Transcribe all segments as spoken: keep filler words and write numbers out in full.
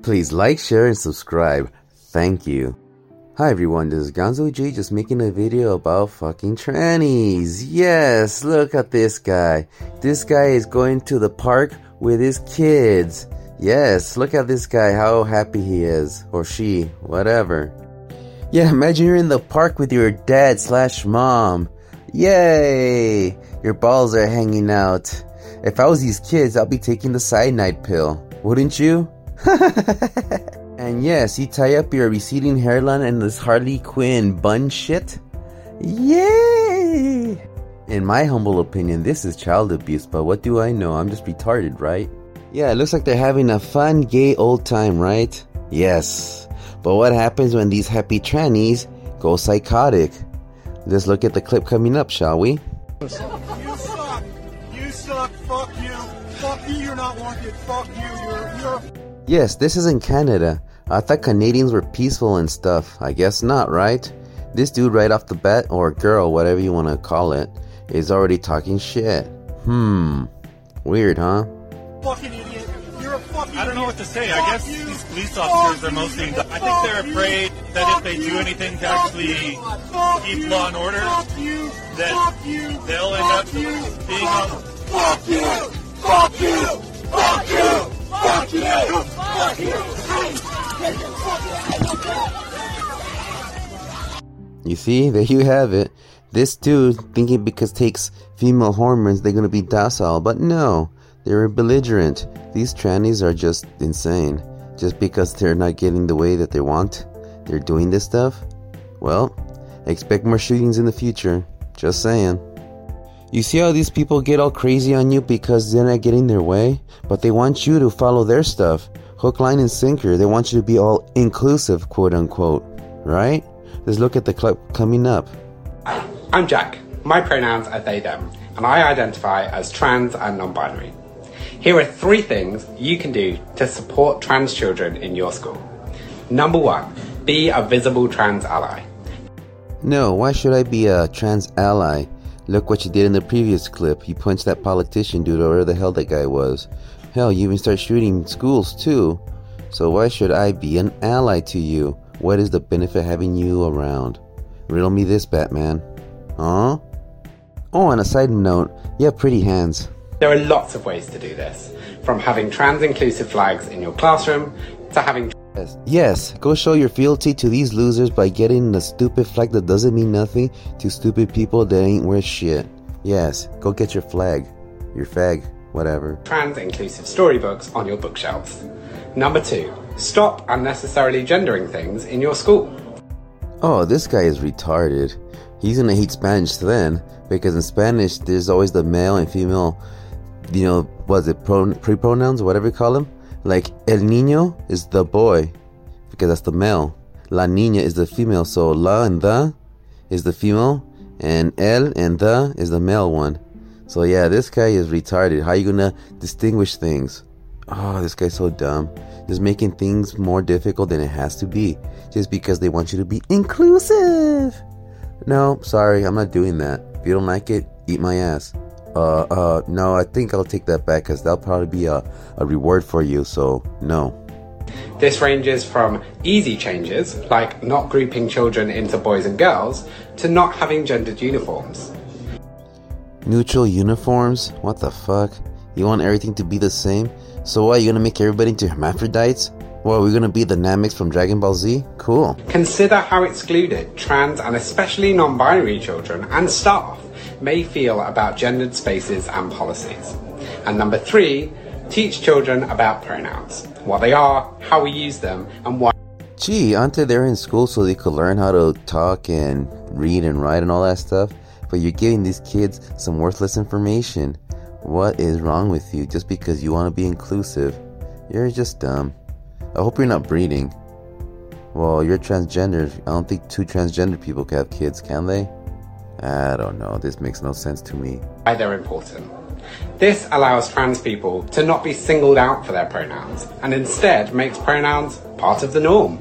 Please like, share, and subscribe. Thank you. Hi everyone, this is Gonzo J just making a video about fucking trannies. Yes, look at this guy. This guy is going to the park with his kids. Yes, look at this guy, how happy he is. Or she, whatever. Yeah, imagine you're in the park with your dad slash mom. Yay! Your balls are hanging out. If I was these kids, I'd be taking the cyanide pill. Wouldn't you? And yes, you tie up your receding hairline and this Harley Quinn bun shit. Yay! In my humble opinion, this is child abuse, but what do I know? I'm just retarded, right? Yeah, it looks like they're having a fun, gay old time, right? Yes. But what happens when these happy trannies go psychotic? Let's look at the clip coming up, shall we? You suck. You suck. Fuck you. Fuck you. You're not wanted. Fuck you. You're, you're... Yes, this is in Canada. I thought Canadians were peaceful and stuff. I guess not, right? This dude right off the bat, or girl, whatever you want to call it, is already talking shit. Hmm. Weird, huh? Fucking idiot. You're a fucking I don't know idiot. what to say. Fuck I guess you. these police officers Fuck are mostly... you. I think they're afraid Fuck that if they you. do anything to Fuck actually you. Fuck keep you. law and order, Fuck you. that Fuck you. they'll end Fuck up you. being Fuck, on... fuck you. Fuck you. Fuck you. Fuck you. Fuck you. You see, there you have it. This dude thinking because takes female hormones they're gonna be docile, but no, they're belligerent. These trannies are just insane. Just because they're not getting the way that they want, they're doing this stuff. Well, expect more shootings in the future. Just saying. You see how these people get all crazy on you because they're not getting their way, but they want you to follow their stuff. Hook, line, and sinker. They want you to be all inclusive, quote unquote. Right? Let's look at the clip coming up. Hi, I'm Jack. My pronouns are they, them, and I identify as trans and non-binary. Here are three things you can do to support trans children in your school. Number one, be a visible trans ally. No, why should I be a trans ally? Look what you did in the previous clip. You punched that politician dude or whatever the hell that guy was. Hell, you even start shooting schools too. So why should I be an ally to you? What is the benefit having you around? Riddle me this, Batman. Huh? Oh, and a side note, you have pretty hands. There are lots of ways to do this, from having trans-inclusive flags in your classroom to having... Yes. yes, go show your fealty to these losers by getting the stupid flag that doesn't mean nothing to stupid people that ain't worth shit. Yes, go get your flag. Your fag, whatever. Trans-inclusive storybooks on your bookshelves. Number two, stop unnecessarily gendering things in your school. Oh, this guy is retarded. He's gonna hate Spanish then, because in Spanish there's always the male and female, you know, what is it, pro- pre-pronouns, whatever you call them? Like, el niño is the boy, because that's the male. La niña is the female, so la and the is the female, and el and the is the male one. So yeah, this guy is retarded. How are you gonna distinguish things? Oh, this guy's so dumb. Just making things more difficult than it has to be, just because they want you to be inclusive. No, sorry, I'm not doing that. If you don't like it, eat my ass. Uh, uh, no, I think I'll take that back, because that'll probably be a, a reward for you, so no. This ranges from easy changes, like not grouping children into boys and girls, to not having gendered uniforms. Neutral uniforms? What the fuck? You want everything to be the same? So what, you gonna make everybody into hermaphrodites? What, we're gonna be the Namex from Dragon Ball Z? Cool. Consider how excluded trans and especially non-binary children and staff may feel about gendered spaces and policies. And number three, teach children about pronouns, what they are, how we use them, and why. Gee, aren't they there in school so they could learn how to talk and read and write and all that stuff? But you're giving these kids some worthless information. What is wrong with you just because you want to be inclusive? You're just dumb. I hope you're not breeding. Well, you're transgender. I don't think two transgender people can have kids, can they? I don't know. This makes no sense to me. Why they're important. This allows trans people to not be singled out for their pronouns, and instead makes pronouns part of the norm.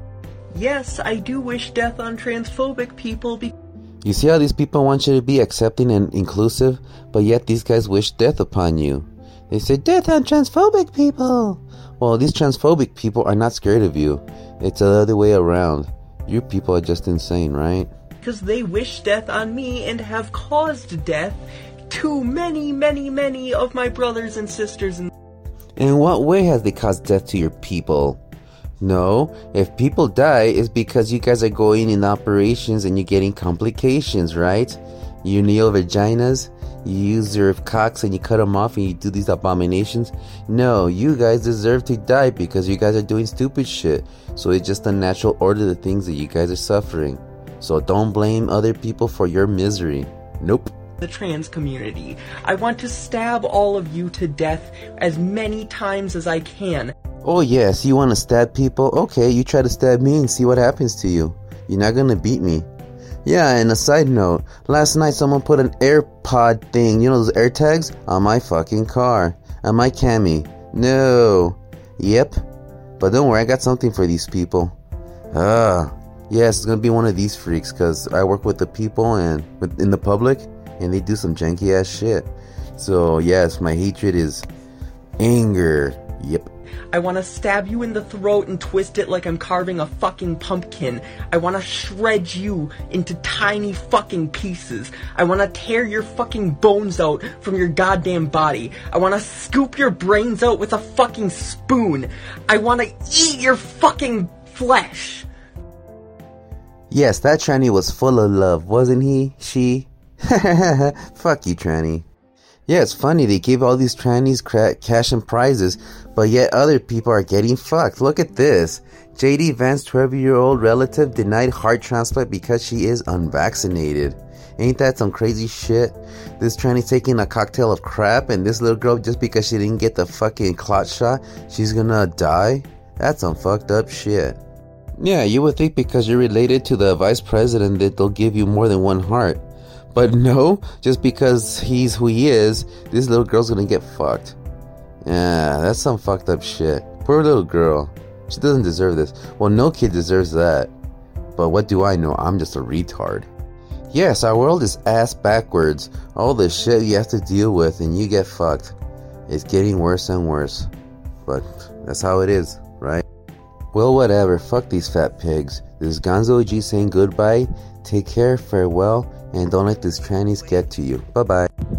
Yes, I do wish death on transphobic people because... You see how these people want you to be accepting and inclusive, but yet these guys wish death upon you. They say, death on transphobic people! Well, these transphobic people are not scared of you. It's the other way around. You people are just insane, right? Because they wish death on me and have caused death to many, many, many of my brothers and sisters. And in what way has they caused death to your people? No, if people die, it's because you guys are going in operations and you're getting complications, right? You kneel vaginas, you use your cocks and you cut them off and you do these abominations. No, you guys deserve to die because you guys are doing stupid shit. So it's just a natural order of the things that you guys are suffering. So don't blame other people for your misery. Nope. The trans community. I want to stab all of you to death as many times as I can. Oh yes, you want to stab people? Okay, you try to stab me and see what happens to you. You're not gonna beat me. Yeah, and a side note, last night someone put an AirPod thing, you know those AirTags, on my fucking car. On my Cammy. No. Yep. But don't worry, I got something for these people. Ah. Yes, it's gonna be one of these freaks, cause I work with the people and with, in the public, and they do some janky ass shit. So yes, my hatred is anger. Yep. I want to stab you in the throat and twist it like I'm carving a fucking pumpkin. I want to shred you into tiny fucking pieces. I want to tear your fucking bones out from your goddamn body. I want to scoop your brains out with a fucking spoon. I want to eat your fucking flesh. Yes, that tranny was full of love, wasn't he? She? Fuck you, tranny. Yeah, it's funny, they give all these trannies cra- cash and prizes, but yet other people are getting fucked. Look at this. J D Vance's twelve-year-old relative denied heart transplant because she is unvaccinated. Ain't that some crazy shit? This tranny's taking a cocktail of crap, and this little girl, just because she didn't get the fucking clot shot, she's gonna die? That's some fucked up shit. Yeah, you would think because you're related to the vice president that they'll give you more than one heart. But no, just because he's who he is, this little girl's gonna get fucked. Yeah, that's some fucked up shit. Poor little girl. She doesn't deserve this. Well, no kid deserves that. But what do I know? I'm just a retard. Yes, our world is ass backwards. All the shit you have to deal with and you get fucked. It's getting worse and worse. But that's how it is, right? Well, whatever. Fuck these fat pigs. This is Gonzo G saying goodbye. Take care, farewell, and don't let these trannies get to you. Bye-bye.